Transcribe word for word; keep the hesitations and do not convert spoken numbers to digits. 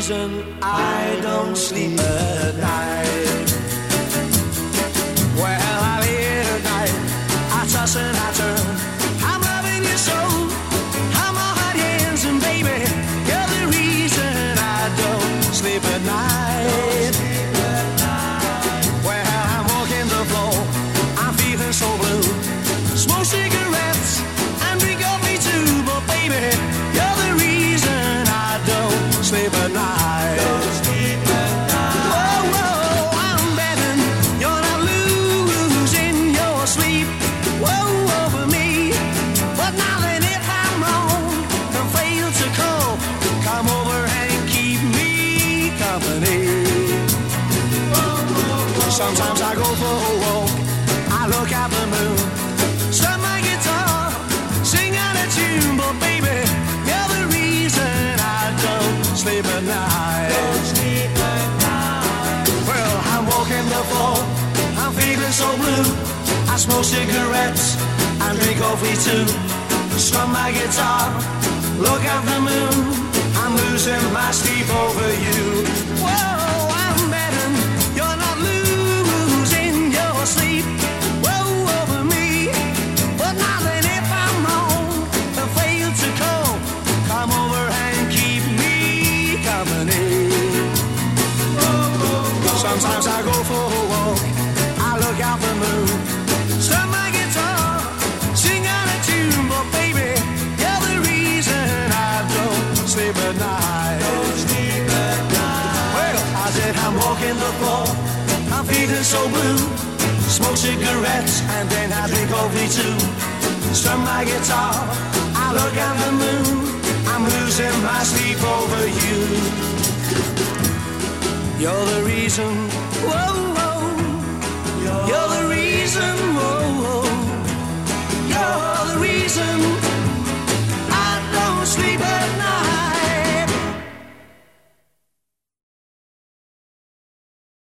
reason I don't sleep at night. Well, I lay at night, I toss and I turn. I'm loving you so, I'm all hot hands, and baby, you're the reason I don't sleep at night. Well, I'm walking the floor, I'm feeling so blue. Smoke cigarettes and drink coffee too, but baby, you're the reason I don't sleep at night. Don't sleep at night. Whoa, whoa, I'm betting you're not losing your sleep. Whoa, over me. But now then, if I'm wrong and fail to call, come over and keep me company. Sometimes I go for a walk, I look at the moon, strum my guitar, sing out a tune, but baby, you're the reason I don't sleep at night. Don't sleep at night. Well, I'm walking the floor, I'm feeling so blue. I smoke cigarettes and drink coffee too. Strum my guitar, look at the moon. I'm losing my sleep over you. Whoa, I'm betting you're not losing your sleep. Whoa, over me. But now then, if I'm wrong and fail to call, come over and keep me company. Sometimes I go for a walk, I look out the moon, strum my guitar, sing out a tune, but baby, you're the reason I don't sleep at night. Don't sleep at night. Well, I said I'm walking the floor, I'm feeling so blue. Smoke cigarettes and then I drink coffee too. Strum my guitar, I look at the moon. I'm losing my sleep over you. You're the reason, whoa, whoa.